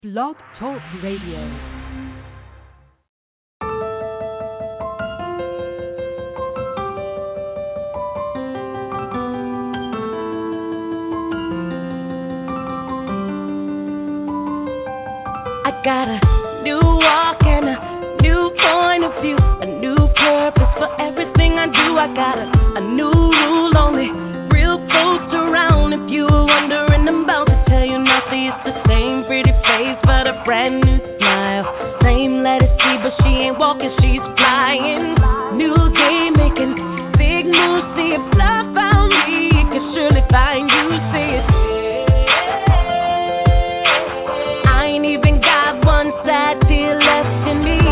Blog Talk Radio. I got a new walk and a new point of view, a new purpose for everything I do. I got a new rule, only real folks around. If you were wondering, I'm about to tell you nothing. It's the same pretty face, but a brand new smile. Same lettuce tree, but she ain't walking, she's flying. New day making big moves, see if love found me, it can surely find you. See it. That tear left in me.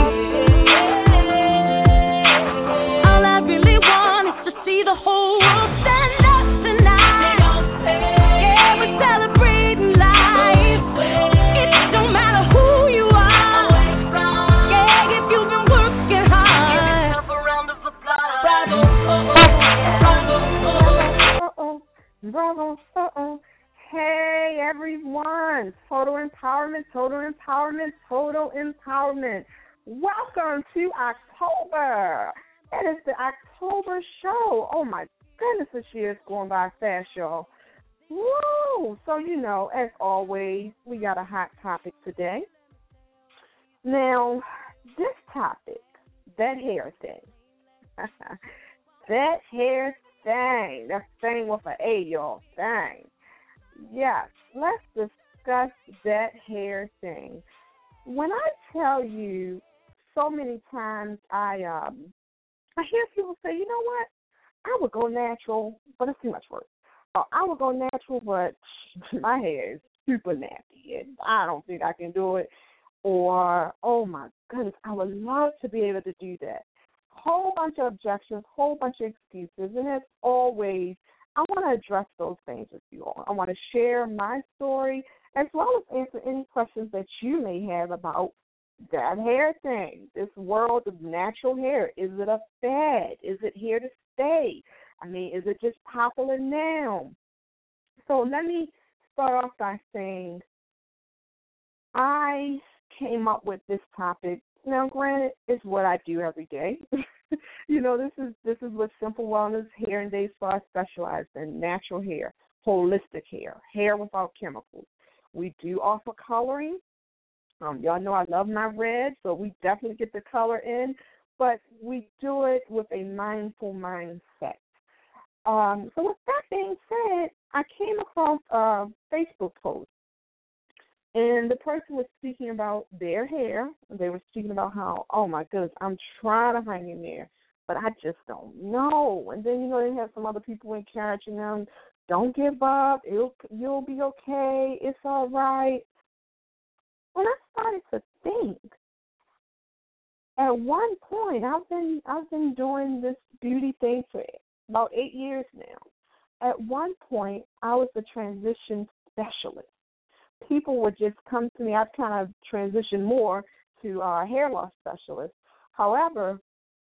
All I really want is to see the whole world stand up tonight. Yeah, we're celebrating life. It don't matter who you are. Yeah, if you've been working hard. Give yourself a round of applause. Bravo. Hey everyone, total empowerment. Welcome to October. It is the October show. Oh my goodness, this year is going by fast, y'all. Woo! So, as always, we got a hot topic today. Now, this topic, that hair thing. That hair thing. That thing with an A, y'all. Thing. Yes, let's discuss that hair thing. When I tell you, so many times I hear people say, you know what, I would go natural, but it's too much work. I would go natural, but my hair is super nappy, and I don't think I can do it. Or, oh my goodness, I would love to be able to do that. Whole bunch of objections, whole bunch of excuses, and as always, I want to address those things with you all. I want to share my story as well as answer any questions that you may have about that hair thing, this world of natural hair. Is it a fad? Is it here to stay? I mean, is it just popular now? So let me start off by saying I came up with this topic. Now, granted, it's what I do every day. This is what Simple Wellness Hair and Day Spa specializes in: natural hair, holistic hair without chemicals. We do offer coloring. Y'all know I love my red, so we definitely get the color in, but we do it with a mindful mindset. So with that being said, I came across a Facebook post, and the person was speaking about their hair. They were speaking about how, oh my goodness, I'm trying to hang in there, but I just don't know. And then, they have some other people encouraging them, don't give up, you'll be okay, it's all right. When I started to think, at one point, I've been doing this beauty thing for about 8 years now. At one point, I was a transition specialist. People would just come to me. I've kind of transitioned more to a hair loss specialist. However,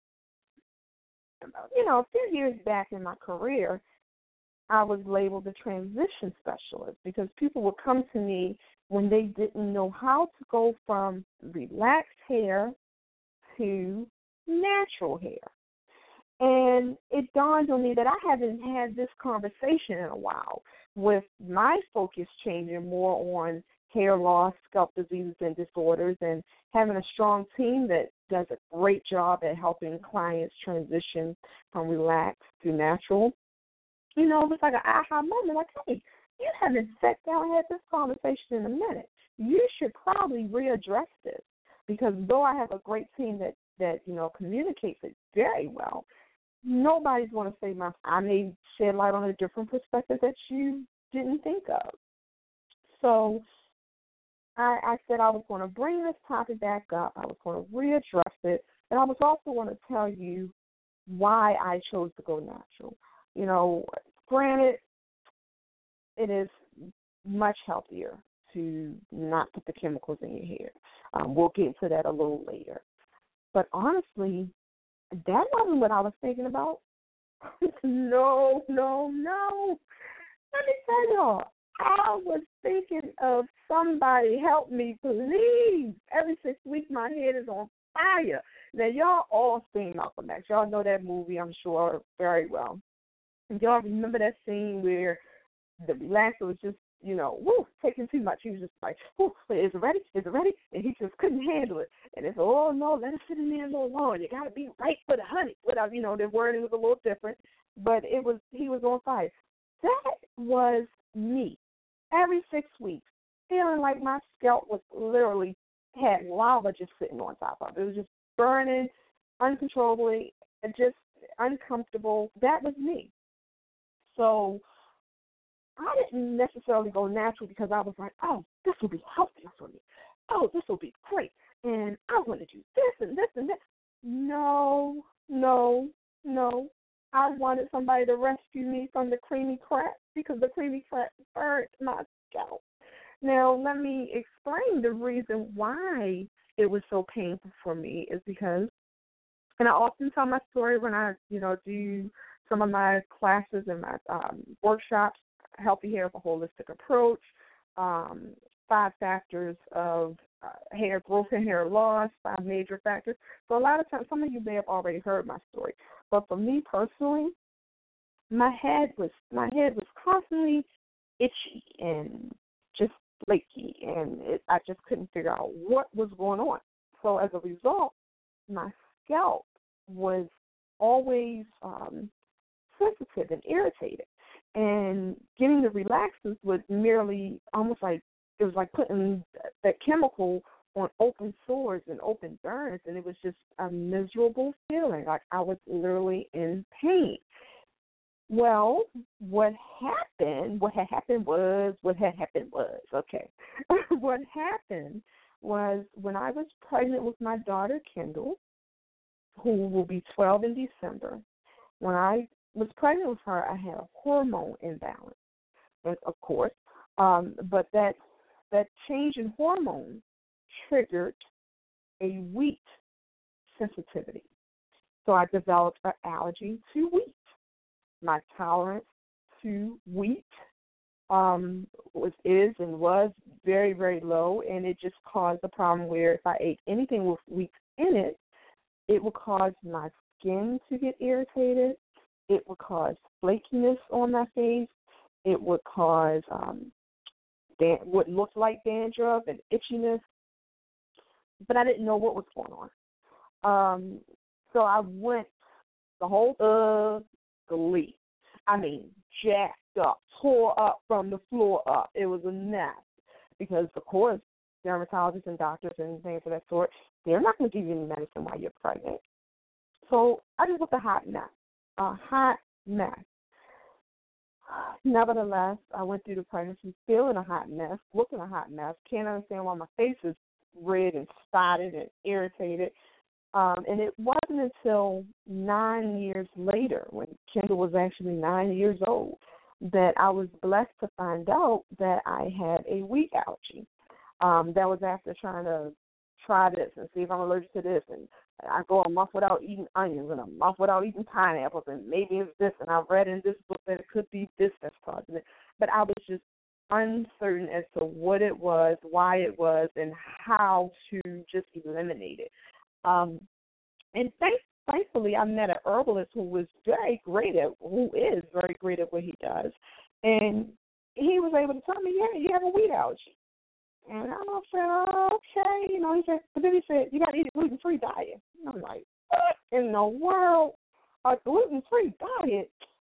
a few years back in my career, I was labeled a transition specialist because people would come to me when they didn't know how to go from relaxed hair to natural hair. And it dawned on me that I haven't had this conversation in a while, with my focus changing more on hair loss, scalp diseases, and disorders, and having a strong team that does a great job at helping clients transition from relaxed to natural. It was like an aha moment, like, hey, you haven't sat down and had this conversation in a minute. You should probably readdress this, because though I have a great team that communicates it very well, nobody's going to say I may shed light on a different perspective that you didn't think of. So I said I was going to bring this topic back up. I was going to readdress it, and I was also going to tell you why I chose to go natural. Granted, it is much healthier to not put the chemicals in your hair. We'll get into that a little later. But honestly, that wasn't what I was thinking about. No. Let me tell y'all, I was thinking of somebody help me, please. Every 6 weeks, my head is on fire. Now, y'all all seen Malcolm X. Y'all know that movie, I'm sure, very well. And y'all remember that scene where the relaxer was just, taking too much. He was just like, is it ready? Is it ready? And he just couldn't handle it. And it's, oh, no, let it sit in there a little longer. You got to be right for the honey. Without, the wording was a little different. But he was on fire. That was me. Every 6 weeks, feeling like my scalp was literally had lava just sitting on top of it. It was just burning uncontrollably, just uncomfortable. That was me. So I didn't necessarily go natural because I was like, oh, this will be healthy for me. Oh, this will be great. And I want to do this and this and that. No. I wanted somebody to rescue me from the creamy crack because the creamy crack burned my scalp. Now, let me explain the reason why it was so painful for me is because, and I often tell my story when I, do some of my classes and my workshops, Healthy Hair with a Holistic Approach, 5 factors of hair growth and hair loss, 5 major factors. So a lot of times, some of you may have already heard my story, but for me personally, my head was constantly itchy and just flaky, and I just couldn't figure out what was going on. So as a result, my scalp was always sensitive and irritated, and getting the relaxers was merely almost like it was like putting that chemical on open sores and open burns, and it was just a miserable feeling, like I was literally in pain. Well, what happened was, okay. What happened was when I was pregnant with my daughter, Kendall, who will be 12 in December, when I was pregnant with her, I had a hormone imbalance, of course, but that change in hormone triggered a wheat sensitivity. So I developed an allergy to wheat. My tolerance to wheat was very, very low, and it just caused a problem where if I ate anything with wheat in it, it would cause my skin to get irritated. It would cause flakiness on my face. It would cause what looked like dandruff and itchiness, but I didn't know what was going on. So I went the whole ugly. I mean, jacked up, tore up from the floor up. It was a mess because, of course, dermatologists and doctors and things of that sort, they're not going to give you any medicine while you're pregnant. So I just looked a hot mess. Nevertheless, I went through the pregnancy feeling a hot mess, looking a hot mess. Can't understand why my face is red and spotted and irritated. And it wasn't until 9 years later, when Kendall was actually 9 years old, that I was blessed to find out that I had a wheat allergy. That was after trying to try this and see if I'm allergic to this. And I go a month without eating onions and a month without eating pineapples, and maybe it's this. And I read in this book that it could be this that's causing it. But I was just uncertain as to what it was, why it was, and how to just eliminate it. And thankfully, I met an herbalist who is very great at what he does. And he was able to tell me, yeah, you have a wheat allergy. And I said, oh, okay. He said, but then he said, you got to eat a gluten-free diet. And I'm like, what in the world? A gluten-free diet?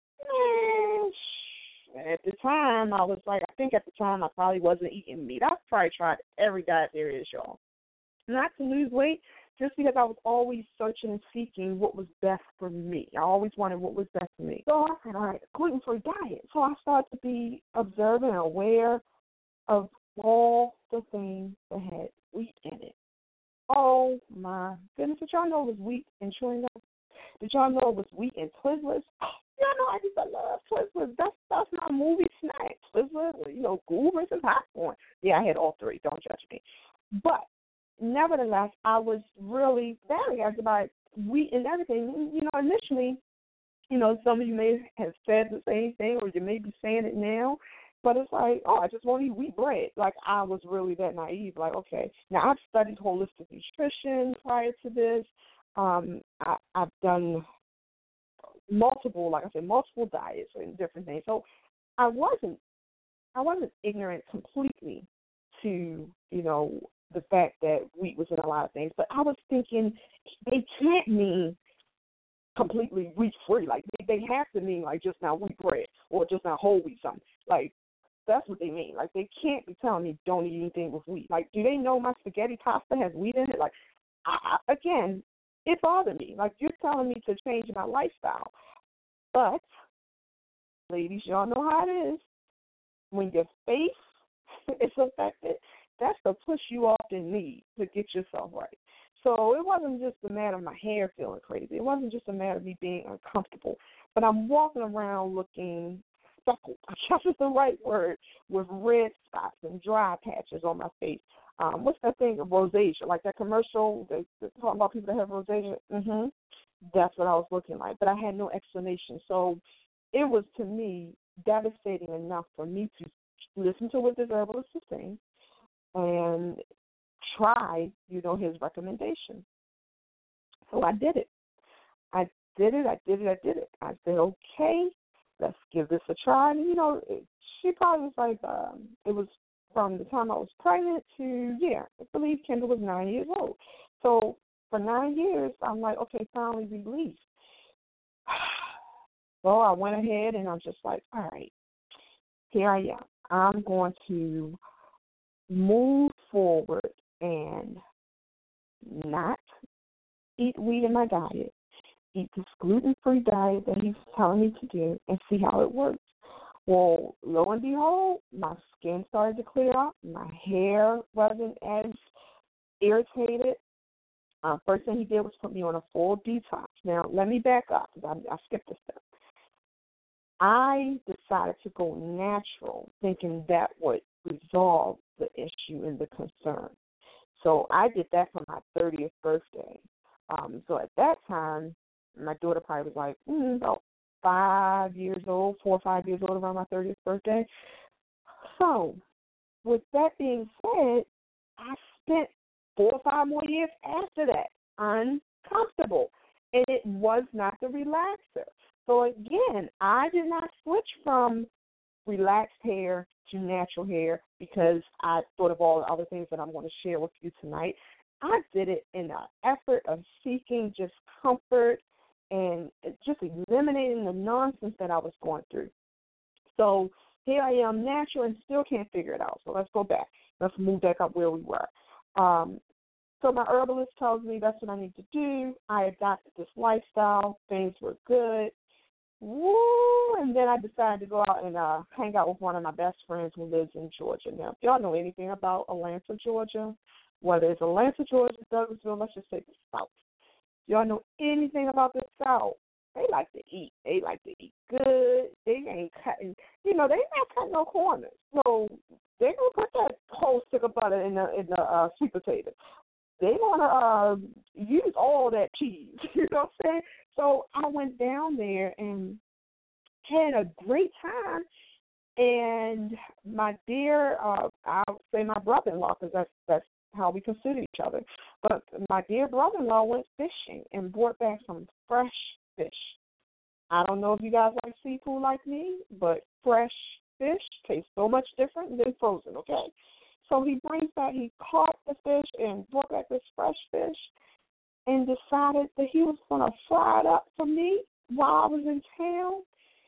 Man, at the time, I probably wasn't eating meat. I probably tried every diet there is, y'all. Not to lose weight, just because I was always searching and seeking what was best for me. I always wanted what was best for me. So I said, all right, gluten-free diet. So I started to be observant and aware of all the things that had wheat in it. Oh, my goodness. Did y'all know it was wheat in chewing gum? Did y'all know it was wheat in Twizzlers? Y'all know I used to love Twizzlers. That's my movie snack. Twizzlers, Goobers and popcorn. Yeah, I had all three. Don't judge me. But nevertheless, I was really very asked about wheat and everything. Initially, some of you may have said the same thing, or you may be saying it now. But it's like, oh, I just won't eat wheat bread. Like, I was really that naive. Like, okay. Now, I've studied holistic nutrition prior to this. I've done multiple, like I said, multiple diets and different things. So I wasn't ignorant completely to, the fact that wheat was in a lot of things. But I was thinking they can't mean completely wheat free. Like, they have to mean like just not wheat bread or just not whole wheat something. Like, that's what they mean. Like, they can't be telling me don't eat anything with wheat. Like, do they know my spaghetti pasta has wheat in it? Like, again, it bothered me. Like, you're telling me to change my lifestyle. But, ladies, y'all know how it is. When your face is affected, that's the push you often need to get yourself right. So it wasn't just a matter of my hair feeling crazy. It wasn't just a matter of me being uncomfortable. But I'm walking around looking speckled, I guess is the right word, with red spots and dry patches on my face. What's that thing, rosacea? Like that commercial, they talking about people that have rosacea? That's what I was looking like. But I had no explanation. So it was, to me, devastating enough for me to listen to what this herbalist was saying and try, his recommendation. So I did it. I did it. I said, okay, let's give this a try. And, she probably was like, it was from the time I was pregnant to, I believe Kendall was 9 years old. So for 9 years, I'm like, okay, finally released. So I went ahead and I'm just like, all right, here I am. I'm going to move forward and not eat wheat in my diet, eat this gluten-free diet that he's telling me to do, and see how it works. Well, lo and behold, my skin started to clear up. My hair wasn't as irritated. First thing he did was put me on a full detox. Now, let me back up because I skipped a step. I decided to go natural, thinking that would resolve the issue and the concern. So I did that for my 30th birthday. So at that time, my daughter probably was like about 5 years old, 4 or 5 years old around my 30th birthday. So with that being said, I spent 4 or 5 more years after that uncomfortable, and it was not the relaxer. So again, I did not switch from relaxed hair to natural hair because I thought of all the other things that I'm going to share with you tonight. I did it in an effort of seeking just comfort and just eliminating the nonsense that I was going through. So here I am, natural, and still can't figure it out. So let's go back. Let's move back up where we were. So my herbalist tells me that's what I need to do. I adopted this lifestyle. Things were good. Woo! And then I decided to go out and hang out with one of my best friends who lives in Georgia. Now, if y'all know anything about Atlanta, Georgia, whether it's Atlanta, Georgia, Douglasville, let's just say the South. If y'all know anything about the South, they like to eat. They like to eat good. They ain't cutting, they not cutting no corners. So they're going to put that whole stick of butter in the sweet potato. They want to use all that cheese, you know what I'm saying? So I went down there and had a great time. And my dear, I'll say my brother-in-law, because that's how we consider each other. But my dear brother-in-law went fishing and brought back some fresh fish. I don't know if you guys like seafood like me, but fresh fish tastes so much different than frozen, okay? So he caught the fish and brought back this fresh fish and decided that he was going to fry it up for me while I was in town.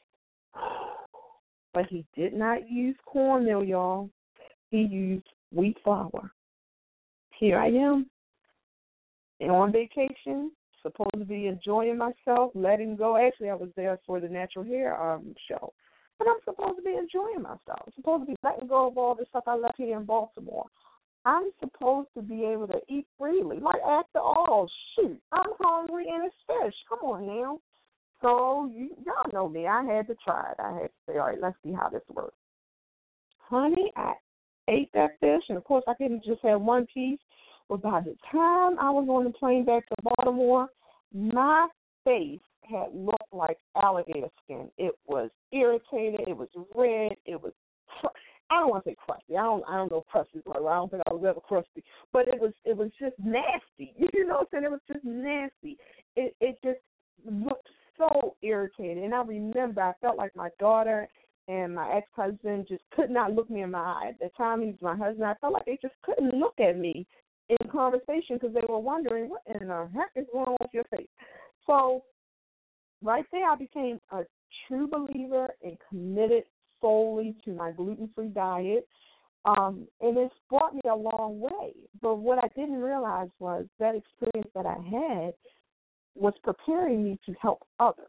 But he did not use cornmeal, y'all. He used wheat flour. Here I am on vacation, supposed to be enjoying myself, letting go. Actually, I was there for the natural hair show. But I'm supposed to be enjoying myself. I'm supposed to be letting go of all the stuff I left here in Baltimore. I'm supposed to be able to eat freely. Like, after all, shoot, I'm hungry and it's fish. Come on now. So, y'all know me. I had to try it. I had to say, all right, let's see how this works. Honey, I ate that fish, and, of course, I couldn't just have one piece. But by the time I was on the plane back to Baltimore, my face had looked like alligator skin. It was irritated. It was red. It was I don't want to say crusty. I don't know if crusty is right. I don't think I was ever crusty, but it was just nasty. You know what I'm saying? It was just nasty. It just looked so irritating. And I remember I felt like my daughter and my ex-husband just could not look me in my eye. At the time he was my husband, I felt like they just couldn't look at me in conversation because they were wondering, what in the heck is going on with your face? So right there I became a true believer and committed solely to my gluten-free diet, and it's brought me a long way. But what I didn't realize was that experience that I had was preparing me to help others.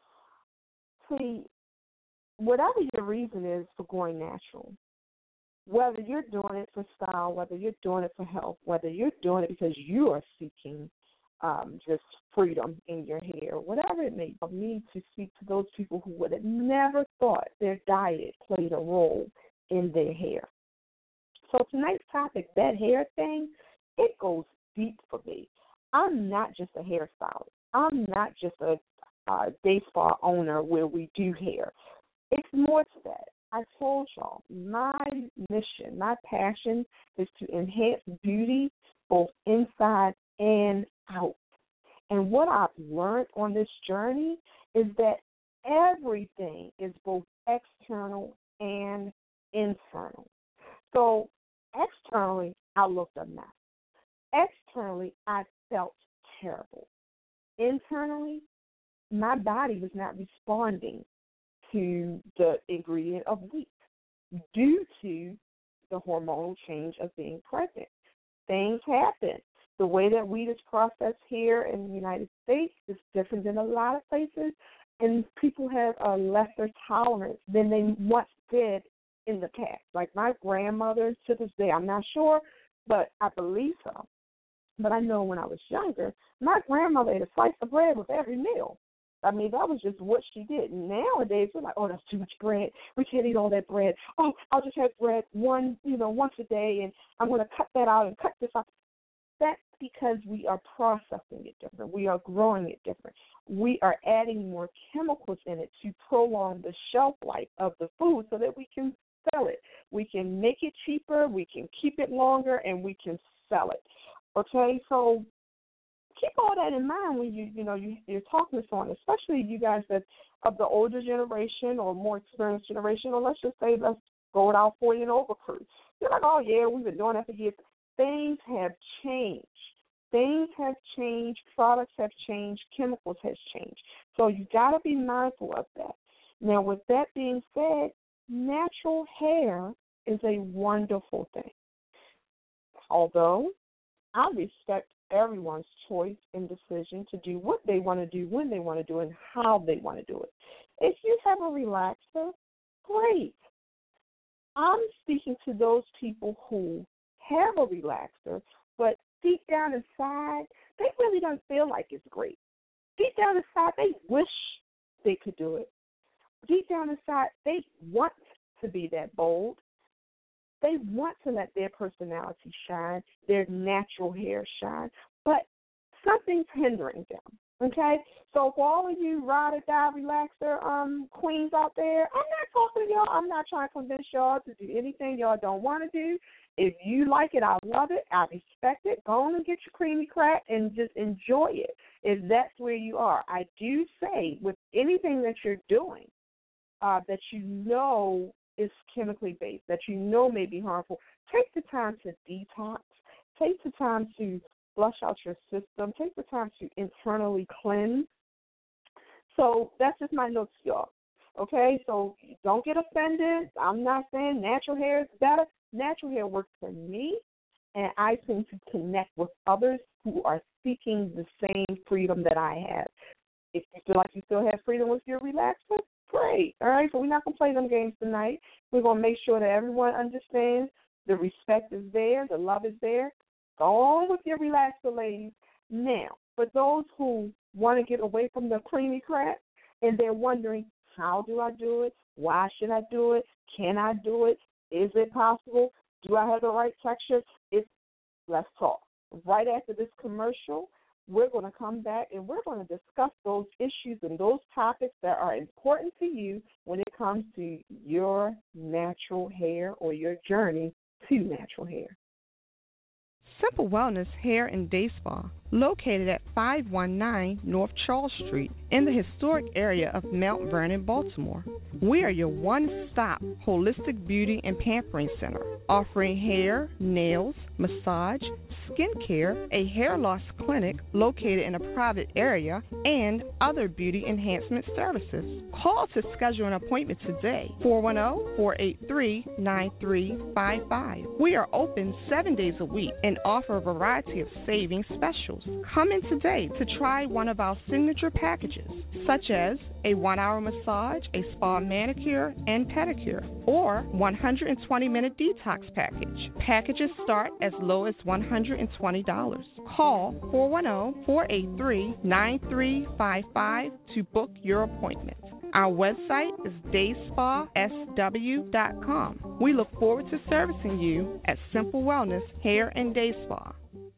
See, whatever your reason is for going natural, whether you're doing it for style, whether you're doing it for health, whether you're doing it because you are seeking just freedom in your hair, whatever it may be, I need to speak to those people who would have never thought their diet played a role in their hair. So tonight's topic, that hair thing, it goes deep for me. I'm not just a hairstylist. I'm not just a day spa owner where we do hair. It's more to that. I told y'all, my mission, my passion is to enhance beauty both inside and out. And what I've learned on this journey is that everything is both external and internal. So externally, I looked a mess. Externally, I felt terrible. Internally, my body was not responding to the ingredient of wheat due to the hormonal change of being pregnant. Things happen. The way that wheat is processed here in the United States is different than a lot of places, and people have a lesser tolerance than they once did in the past. Like my grandmother, to this day, I'm not sure, but I believe so. But I know when I was younger, my grandmother ate a slice of bread with every meal. I mean, that was just what she did. Nowadays, we're like, oh, that's too much bread. We can't eat all that bread. Oh, I'll just have bread once a day, and I'm going to cut that out and cut this out. That's because we are processing it different. We are growing it different. We are adding more chemicals in it to prolong the shelf life of the food so that we can sell it. We can make it cheaper, we can keep it longer, and we can sell it. Okay, so keep all that in mind when you're talking to someone, especially you guys that of the older generation or more experienced generation, or let's just say let's go with our 40 and over crew. You're like, oh yeah, we've been doing that for years. Things have changed. Things have changed. Products have changed. Chemicals have changed. So you got to be mindful of that. Now, with that being said, natural hair is a wonderful thing. Although I respect everyone's choice and decision to do what they want to do, when they want to do it, and how they want to do it. If you have a relaxer, great. I'm speaking to those people who have a relaxer, but deep down inside, they really don't feel like it's great. Deep down inside, they wish they could do it. Deep down inside, they want to be that bold. They want to let their personality shine, their natural hair shine, but something's hindering them, okay? So for all of you ride or die relaxer queens out there, I'm not talking to y'all. I'm not trying to convince y'all to do anything y'all don't want to do. If you like it, I love it. I respect it. Go on and get your creamy crack and just enjoy it if that's where you are. I do say with anything that you're doing that you know is chemically based, that you know may be harmful, take the time to detox. Take the time to flush out your system. Take the time to internally cleanse. So that's just my notes, y'all. Okay, so don't get offended. I'm not saying natural hair is better. Natural hair works for me, and I tend to connect with others who are seeking the same freedom that I have. If you feel like you still have freedom with your relaxer, great. All right, so we're not going to play them games tonight. We're going to make sure that everyone understands the respect is there, the love is there. Go on with your relaxer, ladies. Now, for those who want to get away from the creamy crack and they're wondering, how do I do it? Why should I do it? Can I do it? Is it possible? Do I have the right texture? Let's talk. Right after this commercial, we're going to come back and we're going to discuss those issues and those topics that are important to you when it comes to your natural hair or your journey to natural hair. Simple Wellness Hair and Day Spa, located at 519 North Charles Street in the historic area of Mount Vernon, Baltimore. We are your one-stop holistic beauty and pampering center, offering hair, nails, massage, skincare, a hair loss clinic located in a private area, and other beauty enhancement services. Call to schedule an appointment today, 410-483-9355. We are open 7 days a week and offer a variety of savings specials. Come in today to try one of our signature packages, such as a 1-hour massage, a spa manicure and pedicure, or 120-minute detox package. Packages start as low as $120. Call 410-483-9355 to book your appointment. Our website is dayspasw.com. We look forward to servicing you at Simple Wellness Hair and Day Spa.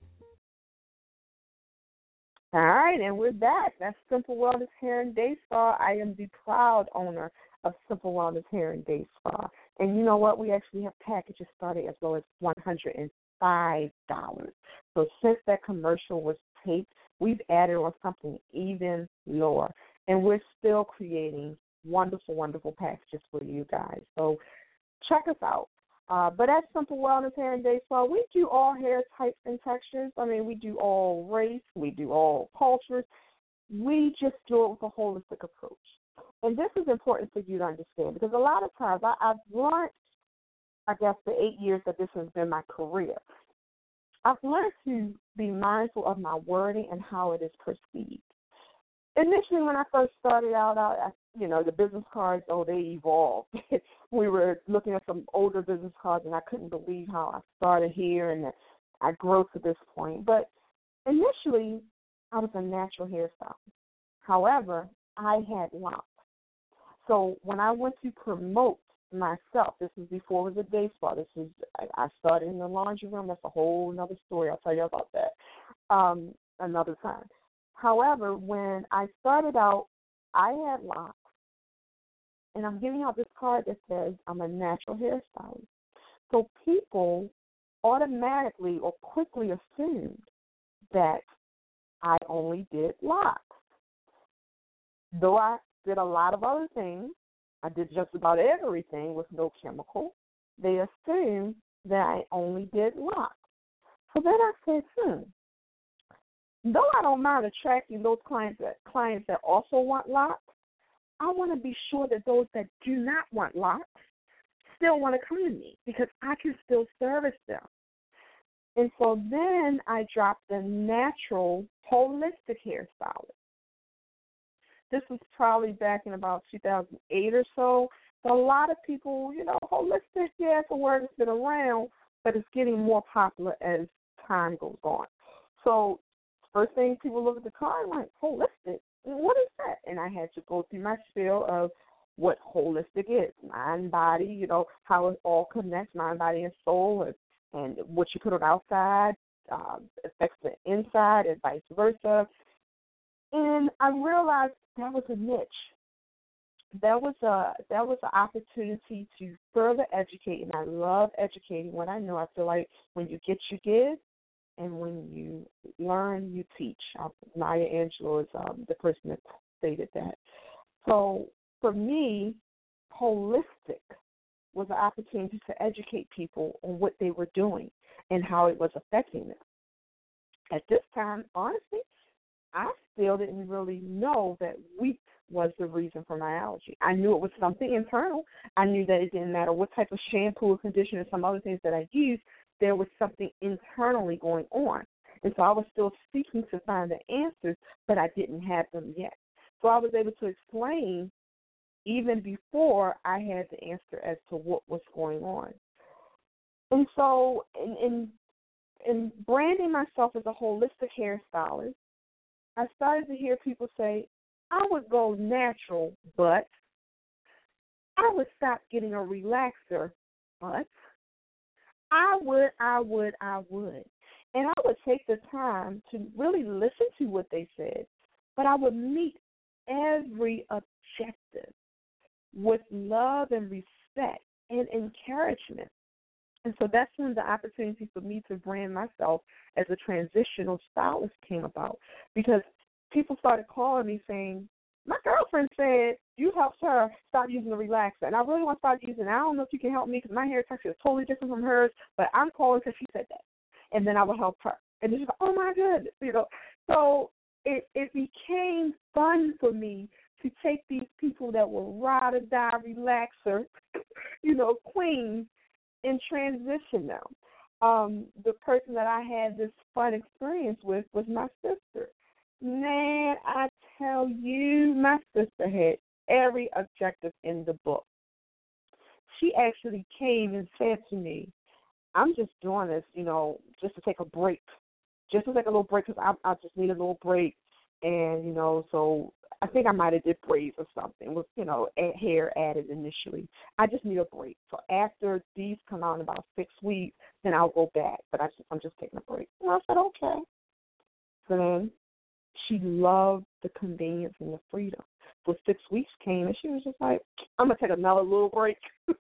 All right, and we're back. That's Simple Wellness Hair and Day Spa. I am the proud owner of Simple Wellness Hair and Day Spa. And you know what? We actually have packages starting as low as $105. So since that commercial was taped, we've added on something even lower. And we're still creating wonderful, wonderful packages for you guys. So check us out. But at Simple Wellness Hair and Day Spa, we do all hair types and textures. I mean, we do all race. We do all cultures. We just do it with a holistic approach. And this is important for you to understand because a lot of times I've learned, I guess, the 8 years that this has been my career, I've learned to be mindful of my wording and how it is perceived. Initially, when I first started out, the business cards, they evolved. We were looking at some older business cards, and I couldn't believe how I started here and that I grew to this point. But initially, I was a natural hairstylist. However, I had locks. So when I went to promote myself, this was before it was a day spa. I started in the laundry room. That's a whole other story. I'll tell you about that another time. However, when I started out, I had locks, and I'm giving out this card that says I'm a natural hairstylist. So people automatically or quickly assumed that I only did locks. Though I did a lot of other things, I did just about everything with no chemical, they assumed that I only did locks. So then I said, though I don't mind attracting those clients that also want locks, I want to be sure that those that do not want locks still want to come to me because I can still service them. And so then I dropped the natural holistic hairstylist. This was probably back in about 2008 or so. So a lot of people, holistic, it's a word that's been around, but it's getting more popular as time goes on. So first thing people look at the card like, holistic, what is that? And I had to go through my spiel of what holistic is, mind, body, how it all connects, mind, body, and soul, and what you put on outside affects the inside and vice versa. And I realized that was a niche. That was an opportunity to further educate, and I love educating what I know. I feel like when you get, you give. And when you learn, you teach. Maya Angelou is the person that stated that. So for me, holistic was an opportunity to educate people on what they were doing and how it was affecting them. At this time, honestly, I still didn't really know that wheat was the reason for my allergy. I knew it was something internal. I knew that it didn't matter what type of shampoo or conditioner, some other things that I used, there was something internally going on. And so I was still seeking to find the answers, but I didn't have them yet. So I was able to explain even before I had the answer as to what was going on. And so in branding myself as a holistic hairstylist, I started to hear people say, I would go natural, but I would stop getting a relaxer, but I would. And I would take the time to really listen to what they said, but I would meet every objective with love and respect and encouragement. And so that's when the opportunity for me to brand myself as a transitional stylist came about, because people started calling me saying, my girlfriend said you helped her stop using the relaxer, and I really want to start using it. I don't know if you can help me because my hair texture is totally different from hers, but I'm calling because she said that. And then I would help her. And she's like, oh, my goodness, So it became fun for me to take these people that were ride or die relaxer, queens, and transition them. The person that I had this fun experience with was my sister. Man, I tell you, my sister had every objective in the book. She actually came and said to me, I'm just doing this, just to take a break, just to take a little break because I just need a little break. And, so I think I might have did braids or something with, hair added initially. I just need a break. So after these come out in about 6 weeks, then I'll go back. But I'm just taking a break. And I said, okay. So then she loved the convenience and the freedom. So 6 weeks came, and she was just like, I'm going to take another little break. I'm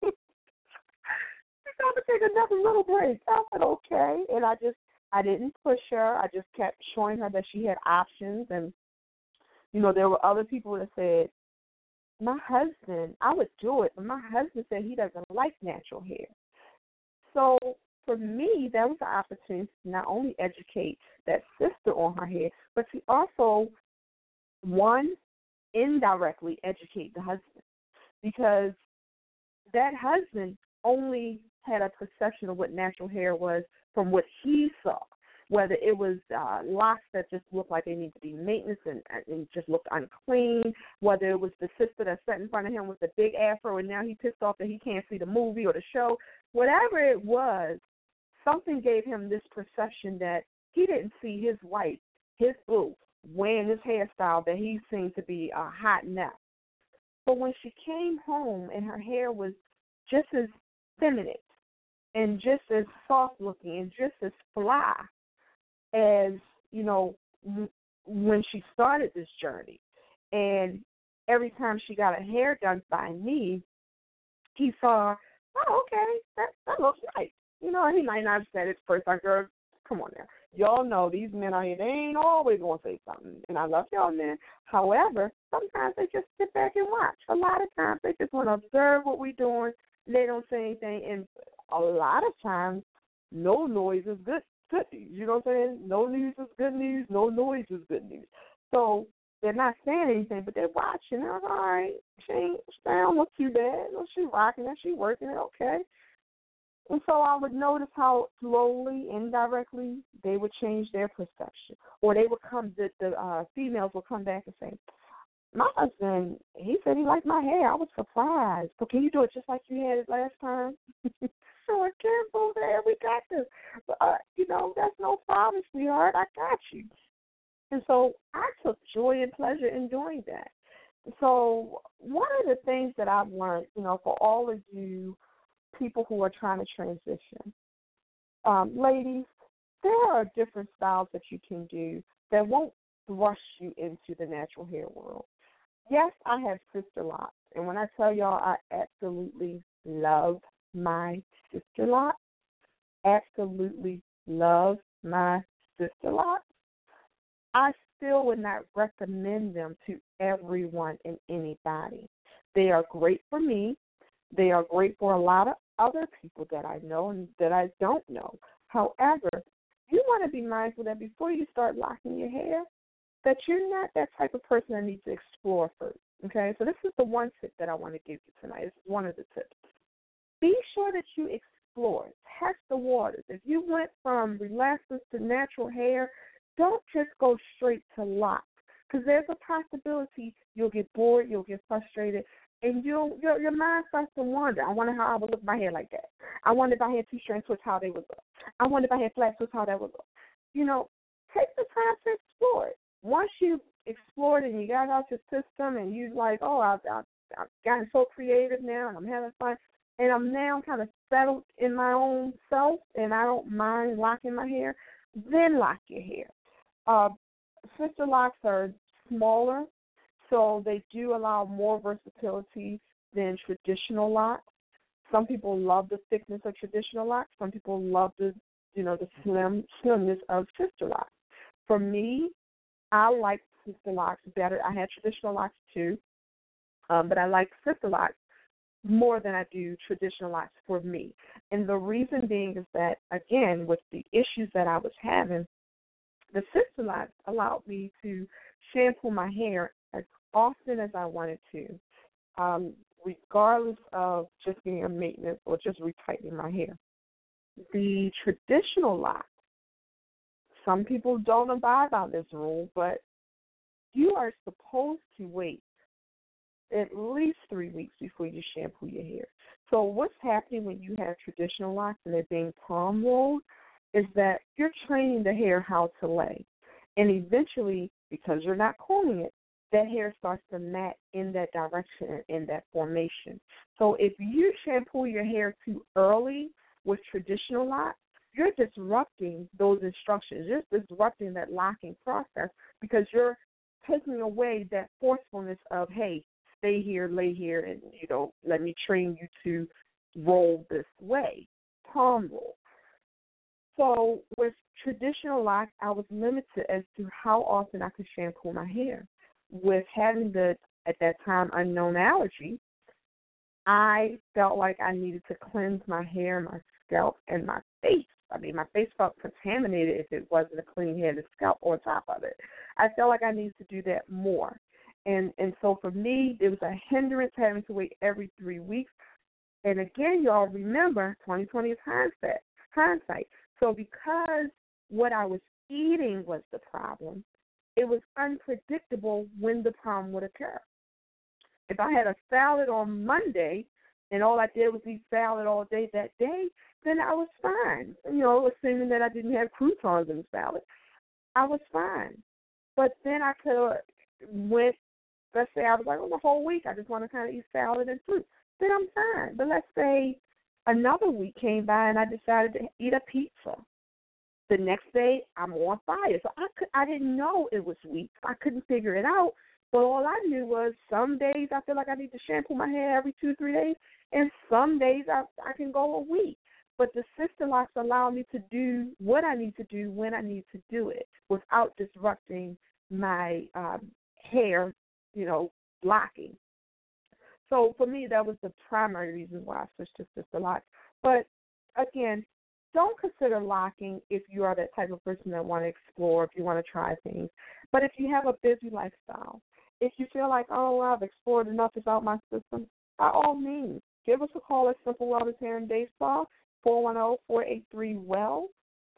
going to take another little break. I said, okay. And I didn't push her. I just kept showing her that she had options. And, there were other people that said, my husband, I would do it, but my husband said he doesn't like natural hair. So for me, that was an opportunity to not only educate that sister on her hair, but to also, one, indirectly educate the husband, because that husband only had a perception of what natural hair was from what he saw, whether it was locks that just looked like they need to be maintenance and just looked unclean, whether it was the sister that sat in front of him with the big afro and now he pissed off that he can't see the movie or the show. Whatever it was, something gave him this perception that he didn't see his wife, his boo, wearing this hairstyle that he seemed to be a hot mess. But when she came home and her hair was just as feminine and just as soft looking and just as fly as, when she started this journey, and every time she got her hair done by me, he saw, oh, okay, that looks nice. He might not have said it first, like, girl, come on now. Y'all know these men out here, they ain't always going to say something, and I love y'all men. However, sometimes they just sit back and watch. A lot of times they just want to observe what we're doing. They don't say anything, and a lot of times no noise is good news. You know what I'm saying? No news is good news. No noise is good news. So they're not saying anything, but they're watching. They're like, all right, she don't look too bad. No, she rocking it. She working it. Okay. And so I would notice how slowly, indirectly, they would change their perception. Or they would come, the females would come back and say, my husband, he said he liked my hair. I was surprised. But can you do it just like you had it last time? Sure, careful there. We got this. But, that's no problem, sweetheart. I got you. And so I took joy and pleasure in doing that. So one of the things that I've learned, for all of you people who are trying to transition, ladies, there are different styles that you can do that won't thrust you into the natural hair world. Yes, I have sister locks, and when I tell y'all I absolutely love my sister locks, absolutely love my sister locks, I still would not recommend them to everyone and anybody. They are great for me. They are great for a lot of other people that I know and that I don't know. However, you want to be mindful that before you start locking your hair, that you're not that type of person that needs to explore first, okay? So this is the one tip that I want to give you tonight. This is one of the tips. Be sure that you explore, test the waters. If you went from relaxers to natural hair, don't just go straight to locks, because there's a possibility you'll get bored, you'll get frustrated, and your mind starts to wander. I wonder how I would look my hair like that. I wonder if I had two-strand twists, how they would look. I wonder if I had flat twists, how that would look. Take the time to explore it. Once you've explored and you got out your system and you're like, oh, I've gotten so creative now and I'm having fun, and I'm now kind of settled in my own self and I don't mind locking my hair, then lock your hair. Uh, Sister locks are smaller, so they do allow more versatility than traditional locks. Some people love the thickness of traditional locks. Some people love the slimness of sister locks. For me, I like sister locks better. I had traditional locks too, but I like sister locks more than I do traditional locks for me. And the reason being is that, again, with the issues that I was having, the sister locks allowed me to shampoo my hair as often as I wanted to, regardless of just getting a maintenance or just retightening my hair. The traditional locks, some people don't abide by this rule, but you are supposed to wait at least 3 weeks before you shampoo your hair. So what's happening when you have traditional locks and they're being palm rolled is that you're training the hair how to lay. And eventually, because you're not combing it, that hair starts to mat in that direction, in that formation. So if you shampoo your hair too early with traditional locks, you're disrupting those instructions. You're disrupting that locking process because you're taking away that forcefulness of, hey, stay here, lay here, and, let me train you to roll this way, palm roll. So with traditional locks, I was limited as to how often I could shampoo my hair. With having the, at that time, unknown allergy, I felt like I needed to cleanse my hair, my scalp, and my face. I mean, my face felt contaminated if it wasn't a clean head and scalp on top of it. I felt like I needed to do that more. And so for me, it was a hindrance having to wait every 3 weeks. And again, y'all remember, 2020 is hindsight. So because what I was eating was the problem, it was unpredictable when the problem would occur. If I had a salad on Monday and all I did was eat salad all day that day, then I was fine. Assuming that I didn't have croutons in the salad, I was fine. But then I could have went, let's say I was like, the whole week I just want to kind of eat salad and fruit. Then I'm fine. But let's say another week came by and I decided to eat a pizza. The next day, I'm on fire. So I didn't know it was weak. I couldn't figure it out. But all I knew was some days I feel like I need to shampoo my hair every 2-3 days, and some days I can go a week. But the sister locks allow me to do what I need to do when I need to do it without disrupting my hair, locking. So for me, that was the primary reason why I switched to sister locks. But again, don't consider locking if you are that type of person that want to explore, if you want to try things. But if you have a busy lifestyle, if you feel like, I've explored enough about my system, by all means, give us a call at Simple Wellness Hair and Day Spa, 410-483-WELL,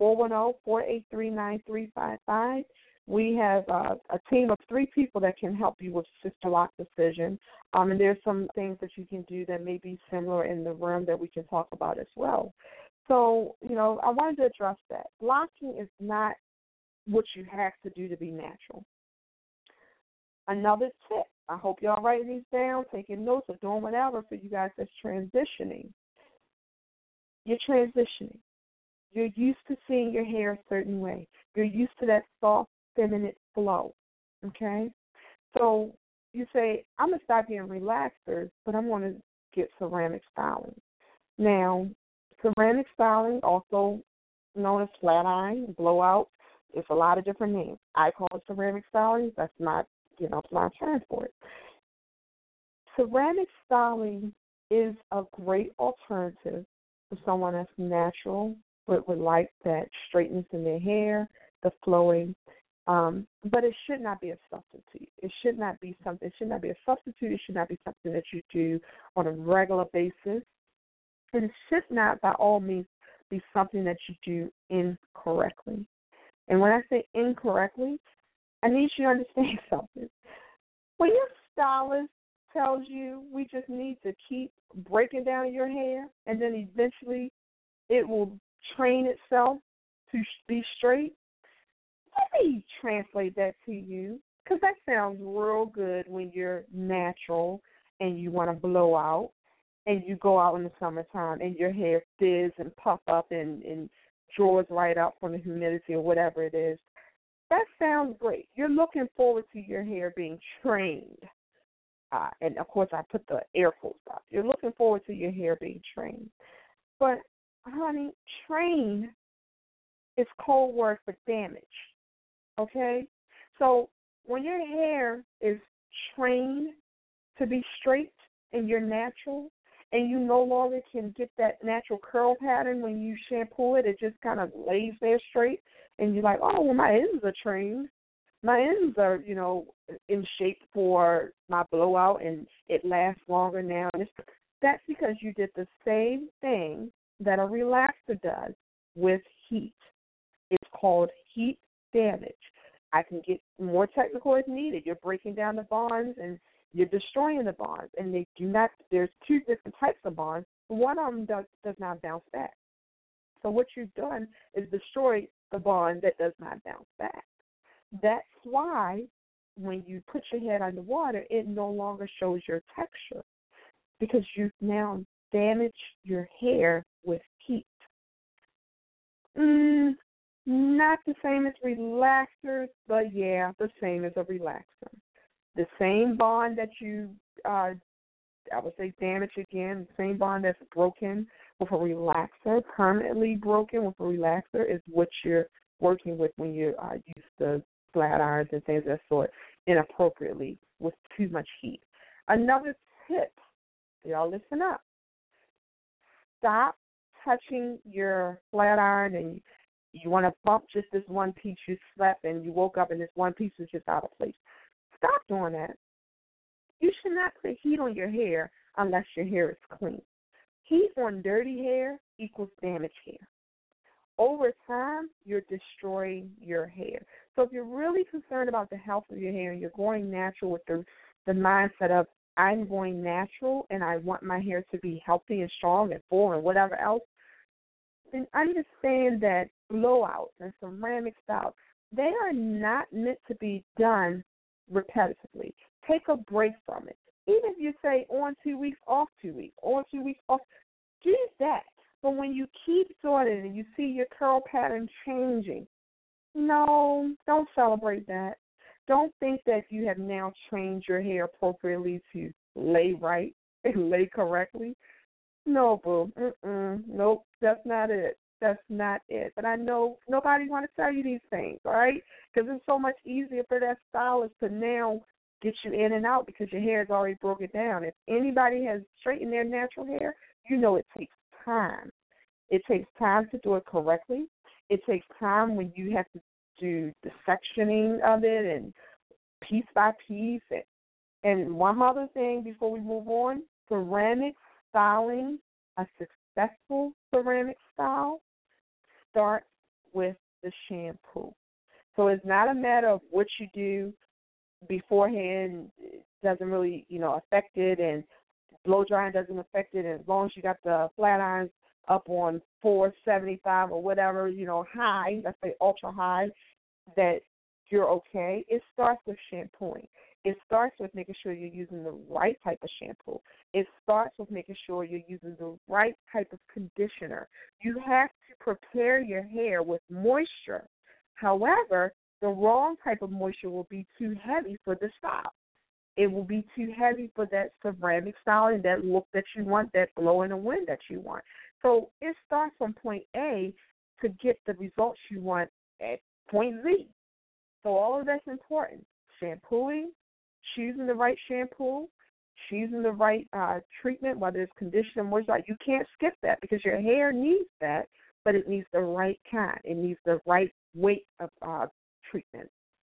410-483-9355. We have a team of 3 people that can help you with sister lock decision. And there's some things that you can do that may be similar in the room that we can talk about as well. So, I wanted to address that. Locking is not what you have to do to be natural. Another tip, I hope y'all writing these down, taking notes, or doing whatever for you guys that's transitioning. You're transitioning. You're used to seeing your hair a certain way. You're used to that soft, feminine flow, okay? So you say, I'm going to stop getting relaxers, but I'm going to get ceramic styling. Now, ceramic styling, also known as flat iron, blowout, it's a lot of different names. I call it ceramic styling. That's not, my term for it. Ceramic styling is a great alternative for someone that's natural, but would like that straightness in their hair, the flowing. But it should not be a substitute. It should not be a substitute. It should not be something that you do on a regular basis. And it should not, by all means, be something that you do incorrectly. And when I say incorrectly, I need you to understand something. When your stylist tells you we just need to keep breaking down your hair and then eventually it will train itself to be straight, let me translate that to you, because that sounds real good when you're natural and you want to blow out and you go out in the summertime and your hair fizz and puff up and draws right up from the humidity or whatever it is. That sounds great. You're looking forward to your hair being trained. And, of course, I put the air quotes up. You're looking forward to your hair being trained. But, honey, train is code word for damage, okay? So when your hair is trained to be straight and you're natural, and you no longer can get that natural curl pattern when you shampoo it, it just kind of lays there straight, and you're like, oh, well, my ends are trained. My ends are, in shape for my blowout, and it lasts longer now. And that's because you did the same thing that a relaxer does with heat. It's called heat damage. I can get more technical as needed. You're breaking down the bonds and you're destroying the bonds. And they do not, there's two different types of bonds. One of them does not bounce back. So what you've done is destroy the bond that does not bounce back. That's why when you put your head underwater, it no longer shows your texture because you've now damaged your hair with heat. Not the same as relaxers, but yeah, the same as a relaxer. The same bond that you, I would say damage again, the same bond that's broken with a relaxer, permanently broken with a relaxer is what you're working with when you use the flat irons and things of that sort inappropriately with too much heat. Another tip, y'all listen up. Stop touching your flat iron and you want to bump just this one piece you slept and you woke up and this one piece is just out of place. Stop doing that. You should not put heat on your hair unless your hair is clean. Heat on dirty hair equals damaged hair. Over time, you're destroying your hair. So if you're really concerned about the health of your hair and you're going natural with the mindset of I'm going natural and I want my hair to be healthy and strong and full and whatever else, then understand that blowouts and ceramic styles, they are not meant to be done repetitively. Take a break from it. Even if you say on 2 weeks, off 2 weeks, on 2 weeks, off, do that. But when you keep doing it and you see your curl pattern changing, no, don't celebrate that. Don't think that you have now trained your hair appropriately to lay right and lay correctly. No, boo. Nope, that's not it. That's not it. But I know nobody want to tell you these things, all right? Because it's so much easier for that stylist to now get you in and out because your hair is already broken down. If anybody has straightened their natural hair, you know it takes time. It takes time to do it correctly. It takes time when you have to do the sectioning of it and piece by piece. And one other thing before we move on, ceramic styling, a successful ceramic style starts with the shampoo. So it's not a matter of what you do beforehand. It doesn't really, affect it, and blow drying doesn't affect it. And as long as you got the flat irons up on 475 or whatever, high, let's say ultra high, that you're okay. It starts with shampooing. It starts with making sure you're using the right type of shampoo. It starts with making sure you're using the right type of conditioner. You have to prepare your hair with moisture. However, the wrong type of moisture will be too heavy for the style. It will be too heavy for that ceramic style and that look that you want, that glow in the wind that you want. So it starts from point A to get the results you want at point Z. So all of that's important. Shampooing, choosing the right shampoo, choosing the right treatment, whether it's conditioner, moisturizer. You can't skip that because your hair needs that, but it needs the right kind. It needs the right weight of treatment.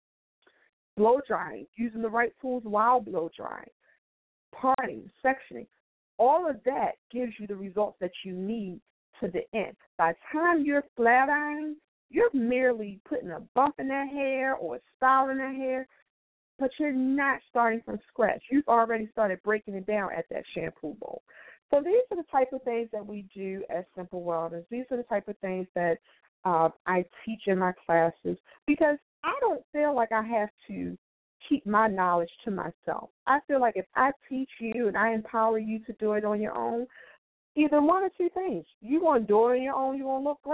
Blow drying, using the right tools while blow drying, parting, sectioning. All of that gives you the results that you need to the end. By the time you're flat ironing, you're merely putting a bump in that hair or styling that hair, but you're not starting from scratch. You've already started breaking it down at that shampoo bowl. So these are the type of things that we do at Simple Wellness. These are the type of things that I teach in my classes because I don't feel like I have to keep my knowledge to myself. I feel like if I teach you and I empower you to do it on your own, either one or two things. You're going to do it on your own, you're going to look great,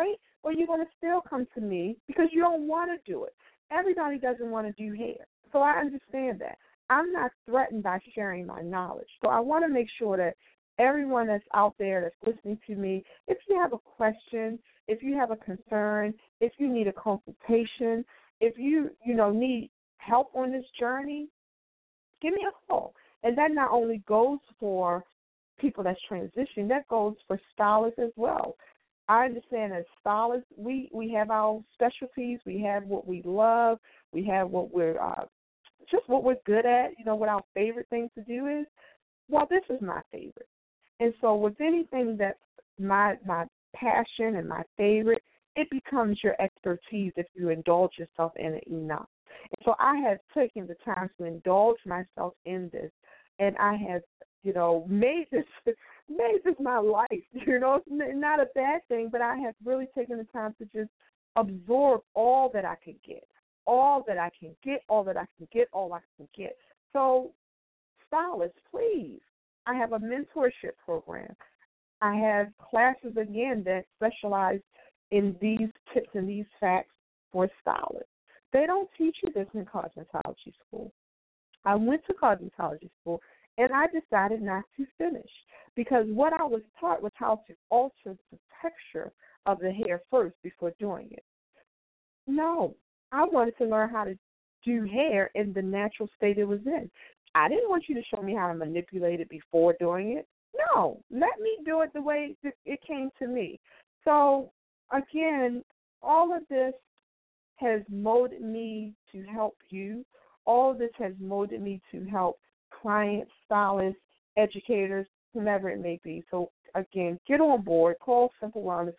or you're going to still come to me because you don't want to do it. Everybody doesn't want to do hair. So I understand that. I'm not threatened by sharing my knowledge. So I want to make sure that everyone that's out there that's listening to me, if you have a question, if you have a concern, if you need a consultation, if you need help on this journey, give me a call. And that not only goes for people that's transitioning, that goes for stylists as well. I understand as stylists, we have our specialties, we have what we love, we have what we're just what we're good at, what our favorite thing to do is. Well, this is my favorite. And so with anything that's my passion and my favorite, it becomes your expertise if you indulge yourself in it enough. And so I have taken the time to indulge myself in this, and I have, made this my life. It's not a bad thing, but I have really taken the time to just absorb all that I could get, all that I can get, all that I can get, all I can get. So, stylists, please, I have a mentorship program. I have classes, again, that specialize in these tips and these facts for stylists. They don't teach you this in cosmetology school. I went to cosmetology school, and I decided not to finish because what I was taught was how to alter the texture of the hair first before doing it. No, I wanted to learn how to do hair in the natural state it was in. I didn't want you to show me how to manipulate it before doing it. No, let me do it the way it came to me. So, again, all of this has molded me to help you. All of this has molded me to help clients, stylists, educators, whomever it may be. So, again, get on board. Call Simple Wellness,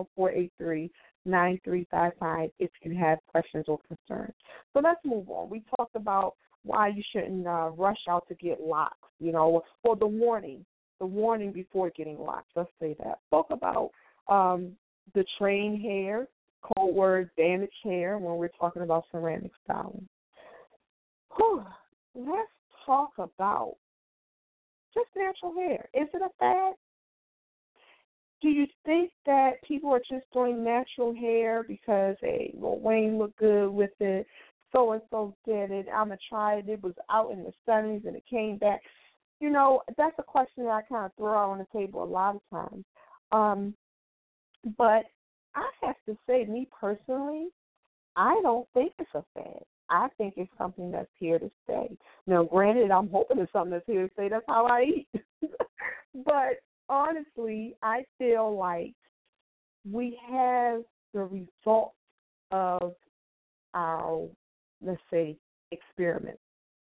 410-483-9355 if you have questions or concerns. So let's move on. We talked about why you shouldn't rush out to get locks, or the warning before getting locks. Let's say that. Spoke about the trained hair, code word damaged hair when we're talking about ceramic styling. Let's talk about just natural hair. Is it a fad? Do you think that people are just doing natural hair because, hey, Lil Wayne looked good with it, so-and-so did it, I'm going to try it, it was out in the 70s and it came back? That's a question that I kind of throw out on the table a lot of times. But I have to say, me personally, I don't think it's a fad. I think it's something that's here to stay. Now, granted, I'm hoping it's something that's here to stay. That's how I eat. But honestly, I feel like we have the results of our, let's say, experiment.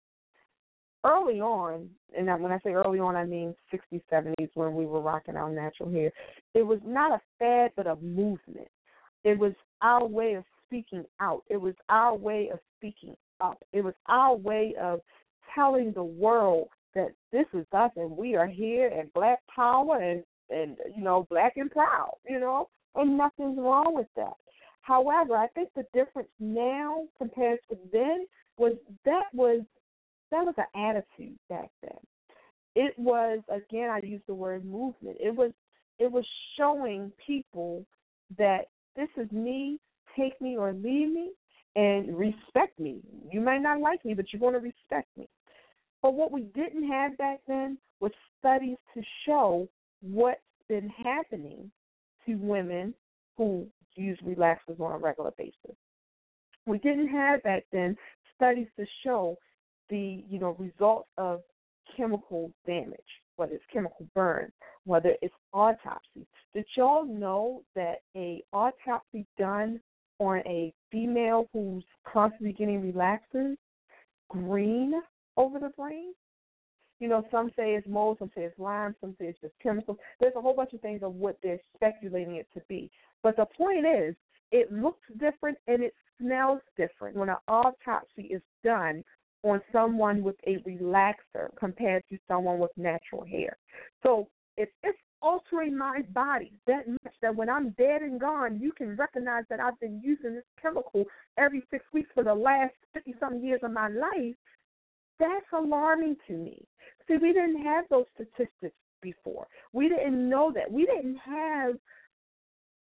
Early on, and when I say early on, I mean 60s, 70s, when we were rocking our natural hair, it was not a fad but a movement. It was our way of speaking out. It was our way of speaking up. It was our way of telling the world that this is us and we are here and Black power and Black and proud, and nothing's wrong with that. However, I think the difference now compared to then was that was an attitude back then. It was, again, I use the word movement. It was showing people that this is me, take me or leave me, and respect me. You might not like me, but you're going to respect me. But what we didn't have back then was studies to show what's been happening to women who use relaxers on a regular basis. We didn't have back then studies to show the results of chemical damage, whether it's chemical burn, whether it's autopsy. Did y'all know that a autopsy done on a female who's constantly getting relaxers green over the brain? Some say it's mold, some say it's lime, some say it's just chemicals. There's a whole bunch of things of what they're speculating it to be. But the point is, it looks different and it smells different when an autopsy is done on someone with a relaxer compared to someone with natural hair. So if it's altering my body that much that when I'm dead and gone, you can recognize that I've been using this chemical every 6 weeks for the last 50-something years of my life, that's alarming to me. See, we didn't have those statistics before. We didn't know that. We didn't have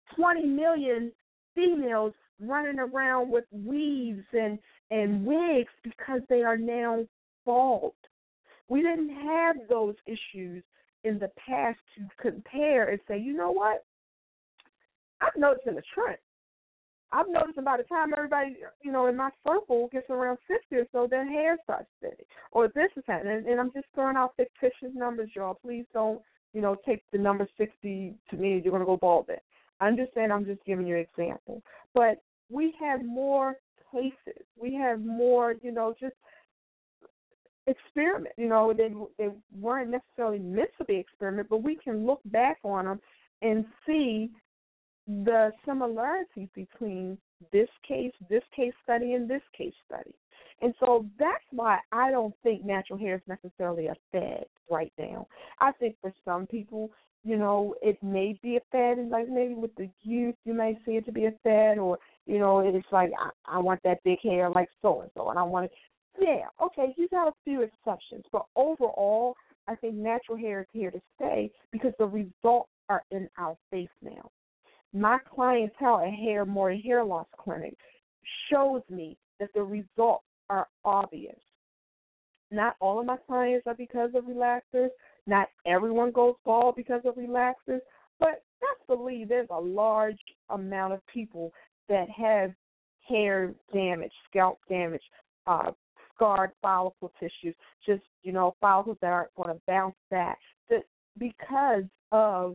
20 million females running around with weaves and wigs because they are now bald. We didn't have those issues in the past to compare and say, you know what? I'm noticing a trend. I'm noticing by the time everybody, in my circle gets around 60 or so, their hair starts thinning. Or this is happening. And I'm just throwing out fictitious numbers, y'all. Please don't, take the number 60 to me, you're going to go bald then. I'm just saying, I'm just giving you an example. But we have more cases. We have more, just experiment. They weren't necessarily meant to be experiment, but we can look back on them and see the similarities between this case study, and this case study. And so that's why I don't think natural hair is necessarily a fad right now. I think for some people, it may be a fad, and like maybe with the youth, you may see it to be a fad, or, it's like, I want that big hair like so-and-so, and I want it. Yeah, okay, you got a few exceptions, but overall, I think natural hair is here to stay because the results are in our face now. My clientele at Hair More Hair Loss Clinic shows me that the results are obvious. Not all of my clients are because of relaxers. Not everyone goes bald because of relaxers. But best believe there's a large amount of people that have hair damage, scalp damage, scarred follicle tissues, just, follicles that aren't going to bounce back because of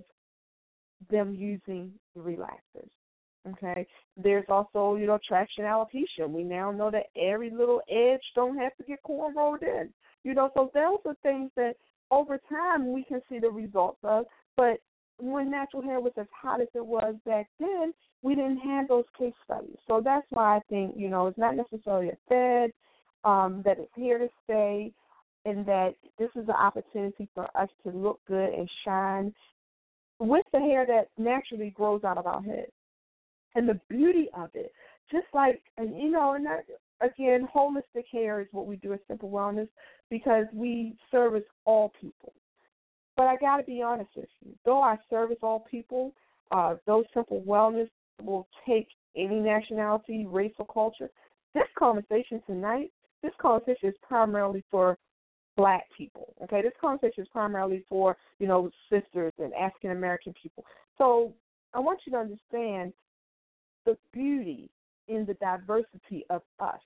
them using the relaxers. Okay? There's also, traction alopecia. We now know that every little edge don't have to get cornrowed in. So those are things that over time we can see the results of. But when natural hair was as hot as it was back then, we didn't have those case studies. So that's why I think, it's not necessarily a fad, that it's here to stay, and that this is an opportunity for us to look good and shine with the hair that naturally grows out of our head. And the beauty of it, just like, and that, again, holistic hair is what we do at Simple Wellness because we service all people. But I got to be honest with you. Though I service all people, those Simple Wellness will take any nationality, race, or culture. This conversation tonight, this conversation is primarily for Black people, okay? This conversation is primarily for, sisters and African American people. So I want you to understand the beauty in the diversity of us.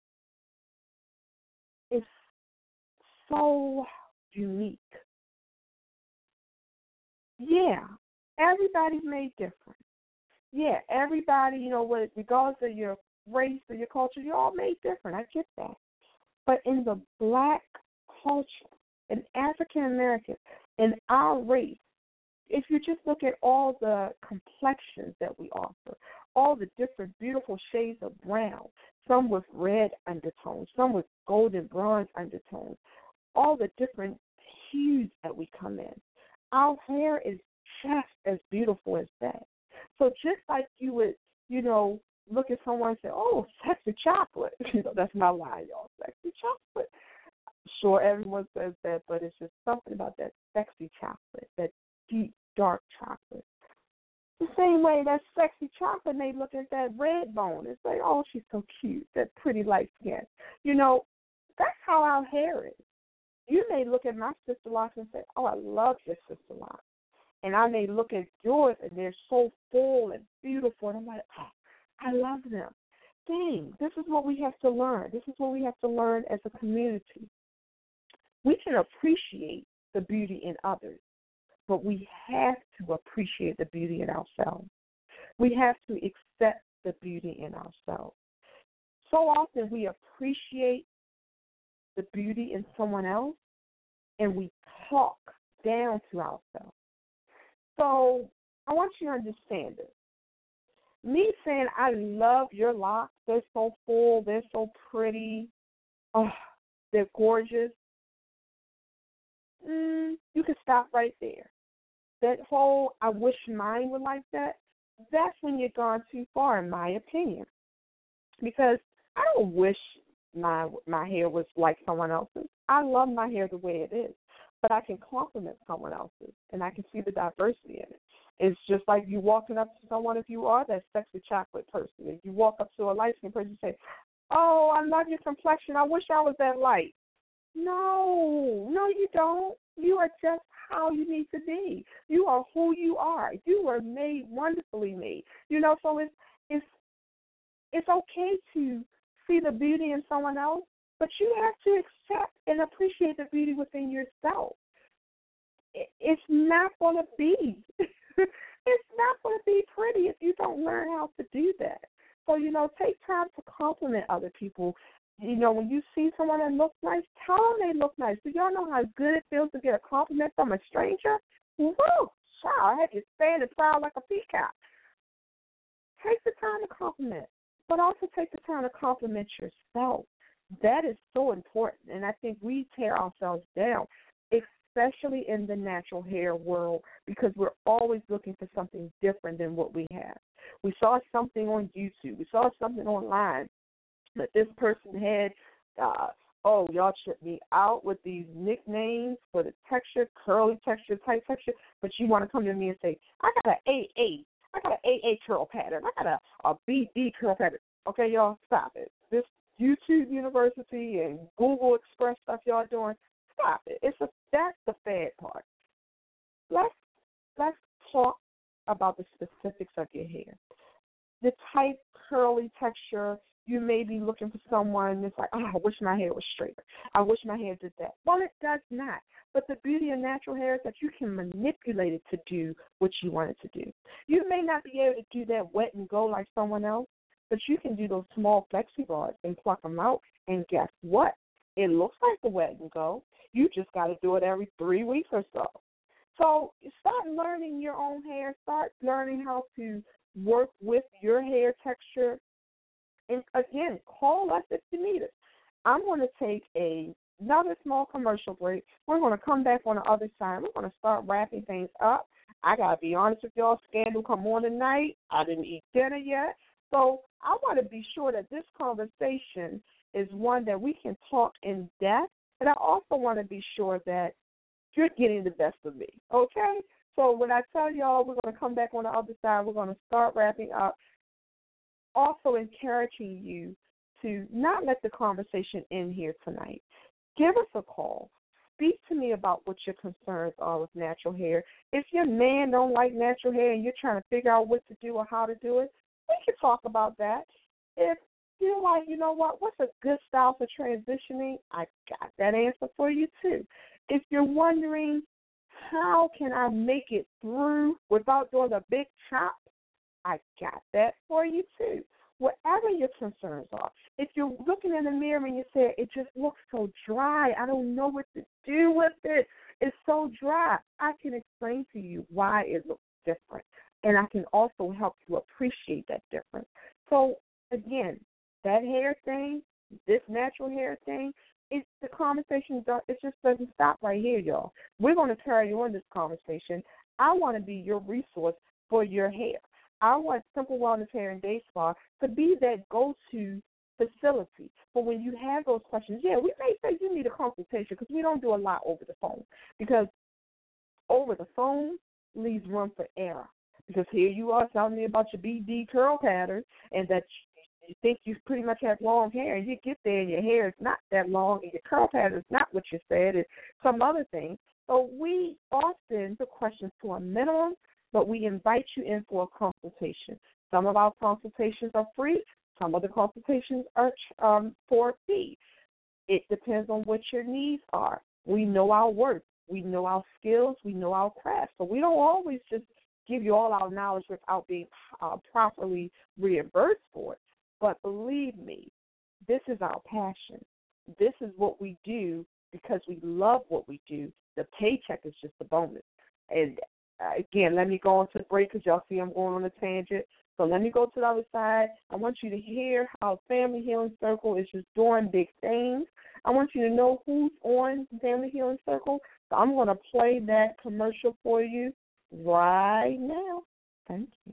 It's so unique. Yeah, everybody's made different. Yeah, everybody, regardless of your race or your culture, you're all made different. I get that. But in the Black culture, and African Americans, and our race, if you just look at all the complexions that we offer, all the different beautiful shades of brown, some with red undertones, some with golden bronze undertones, all the different hues that we come in, our hair is just as beautiful as that. So just like you would, look at someone and say, oh, sexy chocolate. That's my line, y'all, sexy chocolate. Sure, everyone says that, but it's just something about that sexy chocolate, that deep, dark chocolate. The same way that sexy chocolate may look at that red bone. It's like, oh, she's so cute, that pretty light skin. That's how our hair is. You may look at my sister locks and say, oh, I love your sister locks. And I may look at yours and they're so full and beautiful, and I'm like, oh, I love them. Dang, this is what we have to learn. This is what we have to learn as a community. We can appreciate the beauty in others, but we have to appreciate the beauty in ourselves. We have to accept the beauty in ourselves. So often we appreciate the beauty in someone else, and we talk down to ourselves. So I want you to understand this. Me saying, I love your locks, they're so full, they're so pretty, oh, they're gorgeous, you can stop right there. That whole, I wish mine were like that, that's when you've gone too far, in my opinion. Because I don't wish my hair was like someone else's. I love my hair the way it is. but I can compliment someone else's, and I can see the diversity in it. It's just like you walking up to someone, if you are that sexy chocolate person, and you walk up to a light-skinned person and say, oh, I love your complexion. I wish I was that light. No, you don't. You are just how you need to be. You are who you are. You were made, wonderfully made. So it's okay to see the beauty in someone else, but you have to accept and appreciate the beauty within yourself. It's not going to be. It's not going to be pretty if you don't learn how to do that. So, take time to compliment other people. When you see someone that looks nice, tell them they look nice. Do y'all know how good it feels to get a compliment from a stranger? Woo! Child, I had you stand and proud like a peacock. Take the time to compliment, but also take the time to compliment yourself. That is so important, and I think we tear ourselves down, especially in the natural hair world, because we're always looking for something different than what we have. We saw something on YouTube. We saw something online that this person had, y'all tripped me out with these nicknames for the texture, curly texture, tight texture, but you want to come to me and say, I got an AA curl pattern. I got a BD curl pattern. Okay, y'all, stop it. This YouTube University and Google Express stuff y'all doing, stop it. That's the bad part. Let's talk about the specifics of your hair. The tight, curly texture, you may be looking for someone that's like, I wish my hair was straighter. I wish my hair did that. Well, it does not. But the beauty of natural hair is that you can manipulate it to do what you want it to do. You may not be able to do that wet and go like someone else, but you can do those small flexi rods and pluck them out, and guess what? It looks like the wet and go. You just got to do it every 3 weeks or so. So start learning your own hair. Start learning how to work with your hair texture. And, again, call us if you need us. I'm going to take another small commercial break. We're going to come back on the other side. We're going to start wrapping things up. I got to be honest with y'all. Scandal come on tonight. I didn't eat dinner yet. So I want to be sure that this conversation is one that we can talk in depth. And I also want to be sure that you're getting the best of me, okay? So when I tell y'all we're going to come back on the other side, we're going to start wrapping up, also encouraging you to not let the conversation end here tonight. Give us a call. Speak to me about what your concerns are with natural hair. If your man don't like natural hair and you're trying to figure out what to do or how to do it, we can talk about that. If you're like, what's a good style for transitioning, I got that answer for you too. If you're wondering, how can I make it through without doing a big chop, I got that for you too. Whatever your concerns are. If you're looking in the mirror and you say, it just looks so dry, I don't know what to do with it, it's so dry, I can explain to you why it looks different. And I can also help you appreciate that difference. So, again, that hair thing, this natural hair thing, the conversation, it just doesn't stop right here, y'all. We're going to carry on this conversation. I want to be your resource for your hair. I want Simple Wellness Hair and Day Spa to be that go-to facility. But when you have those questions, we may say you need a consultation because we don't do a lot over the phone. Because over the phone leaves room for error. Because here you are telling me about your BD curl pattern and that you think you pretty much have long hair, and you get there and your hair is not that long and your curl pattern is not what you said, it's some other thing. So we often put questions to a minimum, but we invite you in for a consultation. Some of our consultations are free. Some of the consultations are for a fee. It depends on what your needs are. We know our work. We know our skills. We know our craft. So we don't always just give you all our knowledge without being properly reimbursed for it. But believe me, this is our passion. This is what we do because we love what we do. The paycheck is just a bonus. And, again, let me go on to the break because y'all see I'm going on a tangent. So let me go to the other side. I want you to hear how Family Healing Circle is just doing big things. I want you to know who's on Family Healing Circle. So I'm going to play that commercial for you right now. Thank you.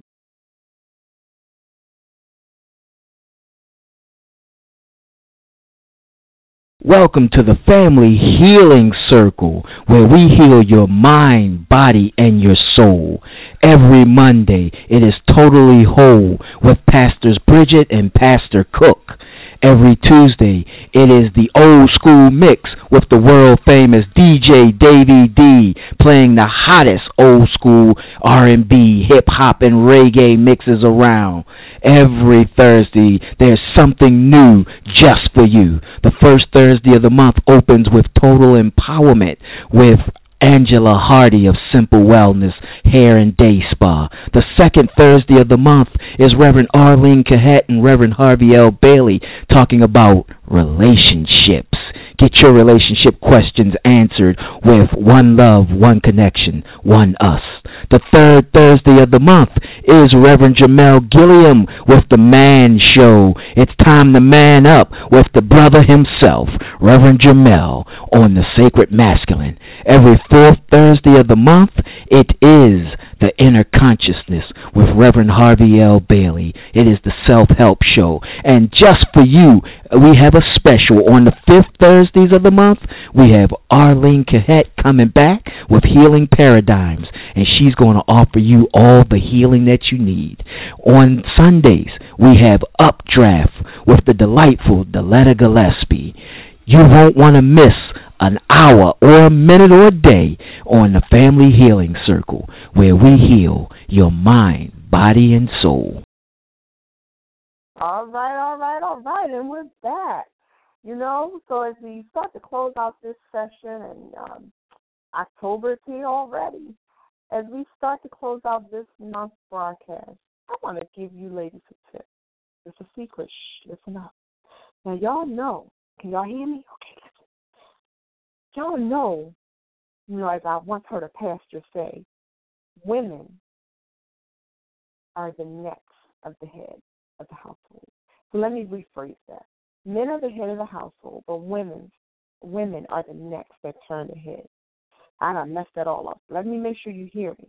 Welcome to the Family Healing Circle, where we heal your mind, body, and your soul. Every Monday, it is Totally Whole with Pastors Bridget and Pastor Cook. Every Tuesday, it is the Old School Mix with the world-famous DJ Davey D playing the hottest old school R&B, hip-hop, and reggae mixes around. Every Thursday, there's something new just for you. The first Thursday of the month opens with Total Empowerment with Angela Hardy of Simple Wellness Hair and Day Spa. The second Thursday of the month is Reverend Arlene Cahet and Reverend Harvey L. Bailey talking about relationships. Get your relationship questions answered with One Love, One Connection, One Us. The third Thursday of the month is Reverend Jamel Gilliam with The Man Show. It's time to man up with the brother himself, Reverend Jamel, on the Sacred Masculine. Every fourth Thursday of the month, it is The Inner Consciousness with Reverend Harvey L. Bailey. It is the Self-Help Show. And just for you, we have a special. On the fifth Thursdays of the month, we have Arlene Cahet coming back with Healing Paradigms. And she's going to offer you all the healing that you need. On Sundays, we have Updraft with the delightful Deletta Gillespie. You won't want to miss an hour or a minute or a day on the Family Healing Circle, where we heal your mind, body, and soul. All right. And we're back. So as we start to close out this session, and October is here already, as we start to close out this month's broadcast, I want to give you ladies a tip. It's a secret. Shh, listen up. Now, y'all know. Can y'all hear me? Okay, listen. Y'all know, as I once heard a pastor say, women are the necks of the head of the household. So let me rephrase that. Men are the head of the household, but women are the necks that turn the head. I done messed that all up. Let me make sure you hear me.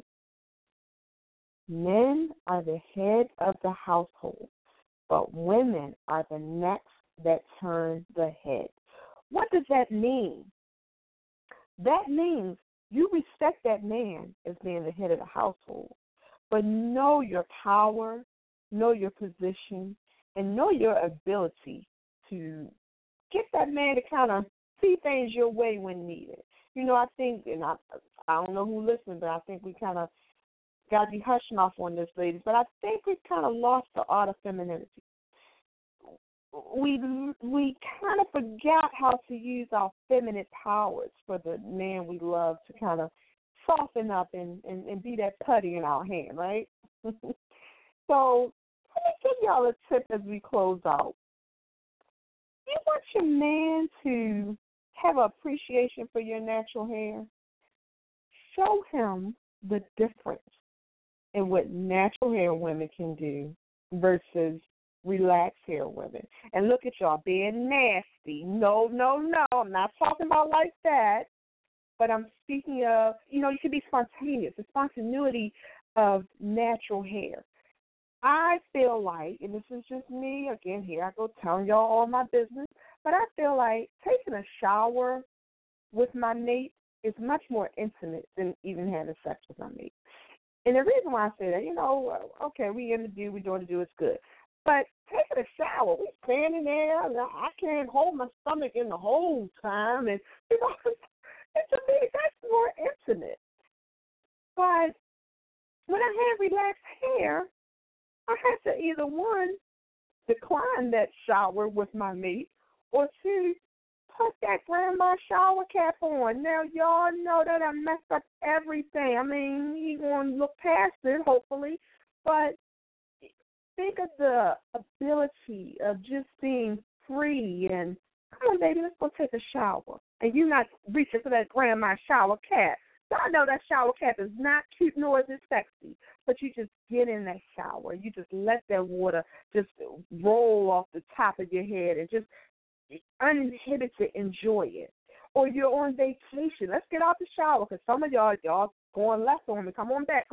Men are the head of the household, but women are the necks that turn the head. What does that mean? That means you respect that man as being the head of the household, but know your power, know your position, and know your ability to get that man to kind of see things your way when needed. I think, and I don't know who listened, but I think we kind of got to be hushing off on this, ladies, but I think we've kind of lost the art of femininity. We kind of forgot how to use our feminine powers for the man we love to kind of soften up and be that putty in our hand, right? So let me give y'all a tip as we close out. You want your man to have appreciation for your natural hair? Show him the difference in what natural hair women can do versus relaxed hair women. And look at y'all being nasty. No, I'm not talking about like that. But I'm speaking of, you can be spontaneous, the spontaneity of natural hair. I feel like, and this is just me, again, here I go telling y'all all my business, but I feel like taking a shower with my mate is much more intimate than even having sex with my mate. And the reason why I say that, okay, we in the do, we're doing the do, it's good. But taking a shower, we standing there, and I can't hold my stomach in the whole time, and, and to me, that's more intimate. But when I have relaxed hair, I have to either, one, decline that shower with my mate, or two, put that grandma shower cap on. Now, y'all know that I messed up everything. I mean, he going to look past it, hopefully, but think of the ability of just being free and, come on, baby, let's go take a shower. And you not reaching for that grandma shower cap. So I know that shower cap is not cute nor is it sexy, but you just get in that shower. You just let that water just roll off the top of your head and just uninhibited to enjoy it. Or you're on vacation. Let's get out the shower because some of y'all going left on me. Come on back.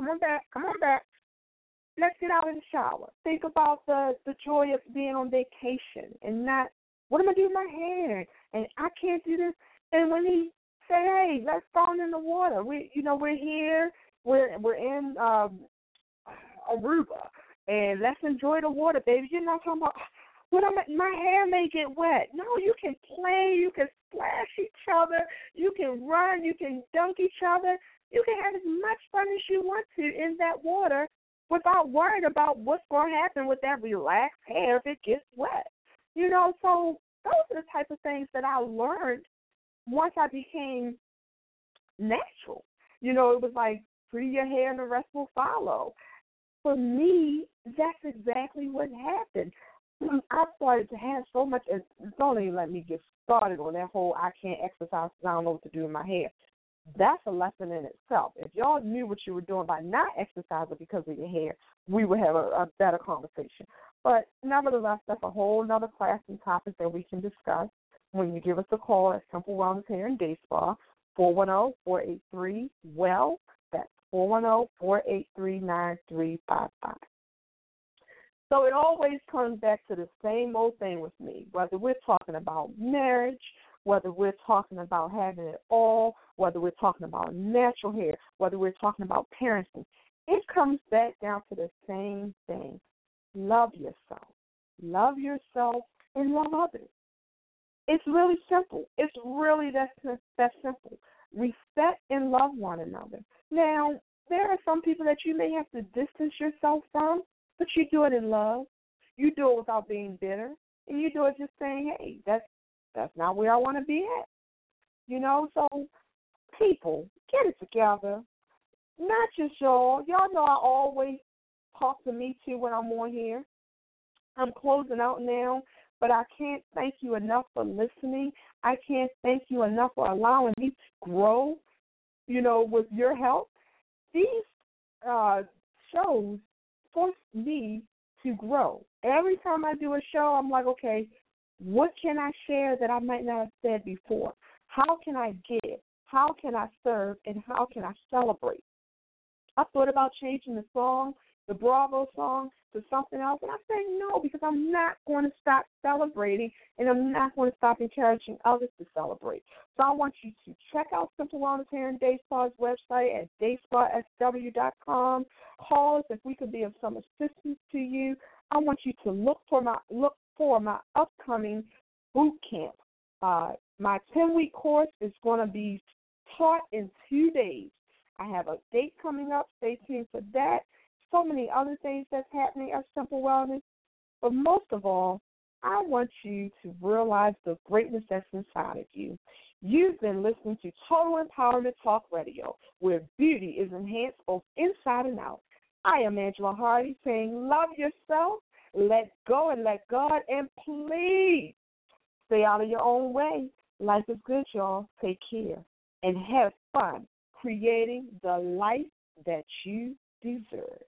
Let's get out in the shower. Think about the joy of being on vacation and not what am I doing with my hair? And I can't do this. And when he said, hey, let's fall in the water. We're here. We're in Aruba, and let's enjoy the water, baby. You're not talking about, my hair may get wet. No, you can play. You can splash each other. You can run. You can dunk each other. You can have as much fun as you want to in that water without worrying about what's going to happen with that relaxed hair if it gets wet. So those are the type of things that I learned once I became natural. It was like, free your hair and the rest will follow. For me, that's exactly what happened. I started to have so much, don't even let me get started on that whole I can't exercise because I don't know what to do with my hair. That's a lesson in itself. If y'all knew what you were doing by not exercising because of your hair, we would have a better conversation. But nevertheless, that's a whole other class and topic that we can discuss when you give us a call at Simple Wellness Hair and Day Spa, 410-483-WELL. That's 410-483-9355. So it always comes back to the same old thing with me, whether we're talking about marriage, whether we're talking about having it all, whether we're talking about natural hair, whether we're talking about parenting. It comes back down to the same thing. Love yourself. Love yourself and love others. It's really simple. It's really that simple. Respect and love one another. Now, there are some people that you may have to distance yourself from, but you do it in love. You do it without being bitter, and you do it just saying, hey, that's not where I want to be at. So people, get it together. Not just y'all. Y'all know I always talk to me, too, when I'm on here. I'm closing out now, but I can't thank you enough for listening. I can't thank you enough for allowing me to grow, with your help. These shows force me to grow. Every time I do a show, I'm like, okay, what can I share that I might not have said before? How can I give? How can I serve? And how can I celebrate? I thought about changing the song, the Bravo song, to something else, and I said no, because I'm not going to stop celebrating, and I'm not going to stop encouraging others to celebrate. So I want you to check out Simple Wellness Hair and Day Spa's website at dayspa.sw.com. Call us if we could be of some assistance to you. I want you to look for my upcoming boot camp. My 10-week course is going to be taught in 2 days. I have a date coming up. Stay tuned for that. So many other things that's happening at Simple Wellness. But most of all, I want you to realize the greatness that's inside of you. You've been listening to Total Empowerment Talk Radio, where beauty is enhanced both inside and out. I am Angela Hardy saying love yourself, let go and let God, and please stay out of your own way. Life is good, y'all. Take care and have fun creating the life that you deserve.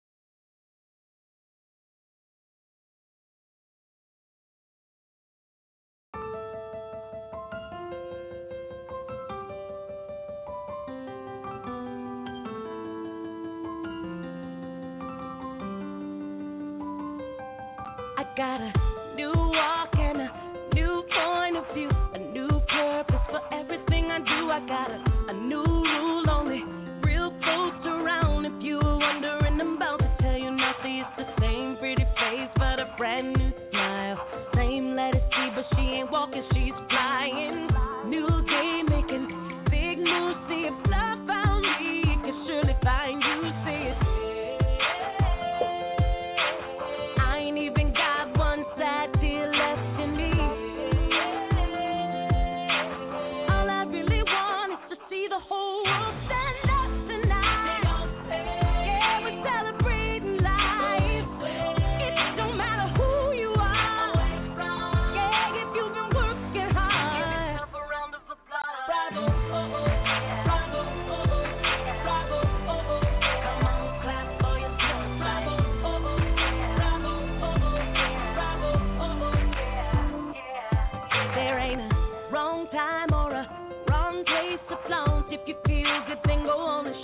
I got a new walk and a new point of view, a new purpose for everything I do. I got a new rule, only real folks around. If you were wondering, I'm about to tell you nothing. It's the same pretty face, but a brand new smile. Same lettuce tree, but she ain't walking, she's flying. New day making big moves. See if love found me, it can surely find you. See it. If you feel good, then go on and